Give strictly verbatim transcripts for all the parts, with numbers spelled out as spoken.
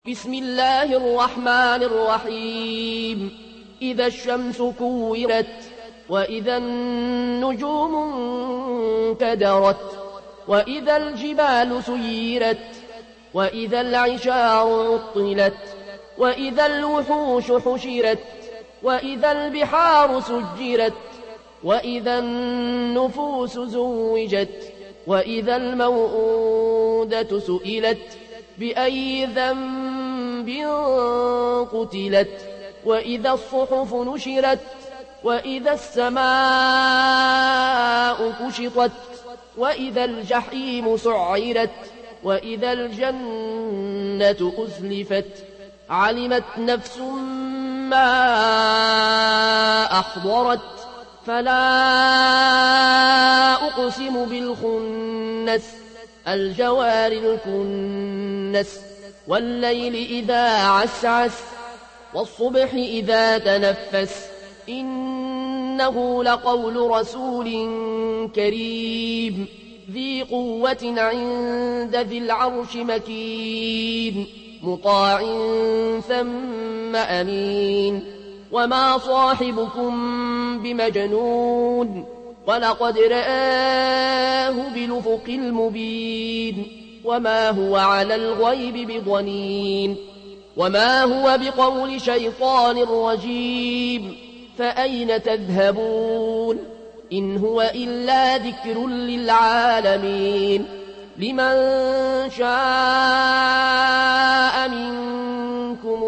بسم الله الرحمن الرحيم إذا الشمس كورت وإذا النجوم انكدرت وإذا الجبال سيرت وإذا العشار عطلت وإذا الوحوش حشرت وإذا البحار سجرت وإذا النفوس زوجت وإذا الموءودة سئلت بأي ذنب قتلت وإذا الصحف نشرت وإذا السماء كشطت وإذا الجحيم سعرت وإذا الجنة أزلفت علمت نفس ما أحضرت فلا أقسم بالخنس الجوار الكنس والليل إذا عسعس والصبح إذا تنفس إنه لقول رسول كريم ذي قوة عند ذي العرش مكين مطاع ثم أمين وما صاحبكم بمجنون ولقد رآه بالأفق المبين وما هو على الغيب بضنين وما هو بقول شيطان رجيم فأين تذهبون إن هو إلا ذكر للعالمين لمن شاء منكم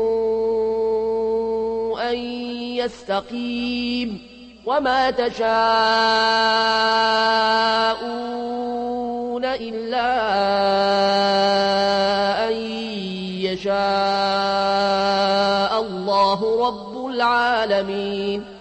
أن يستقيم وما تشاءون إلا أن يشاء الله رب العالمين.